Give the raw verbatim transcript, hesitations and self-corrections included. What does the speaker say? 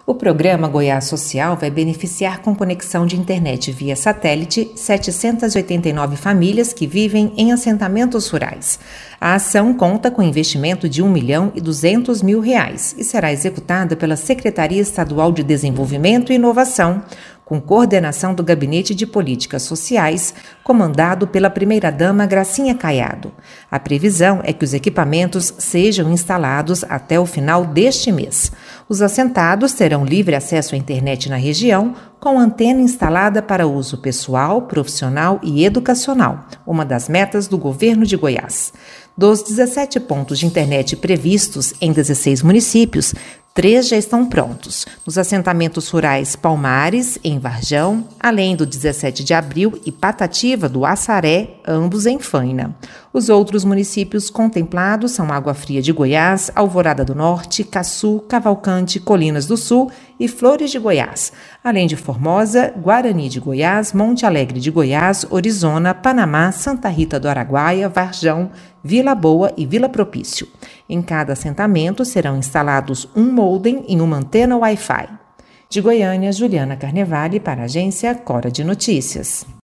O programa Goiás Social vai beneficiar com conexão de internet via satélite setecentas e oitenta e nove famílias que vivem em assentamentos rurais. A ação conta com investimento de um milhão e duzentos mil reais e será executada pela Secretaria Estadual de Desenvolvimento e Inovação, com coordenação do Gabinete de Políticas Sociais, comandado pela primeira-dama Gracinha Caiado. A previsão é que os equipamentos sejam instalados até o final deste mês. Os assentados terão livre acesso à internet na região, com antena instalada para uso pessoal, profissional e educacional, uma das metas do governo de Goiás. Dos dezessete pontos de internet previstos em dezesseis municípios, três já estão prontos, nos assentamentos rurais Palmares, em Varjão, além do dezessete de abril e Patativa do Assaré, ambos em Faina. Os outros municípios contemplados são Água Fria de Goiás, Alvorada do Norte, Caçu, Cavalcante, Colinas do Sul e Flores de Goiás, além de Formosa, Guarani de Goiás, Monte Alegre de Goiás, Orizona, Panamá, Santa Rita do Araguaia, Varjão, Vila Boa e Vila Propício. Em cada assentamento serão instalados um modem e uma antena Wi-Fi. De Goiânia, Juliana Carnevale para a agência Cora de Notícias.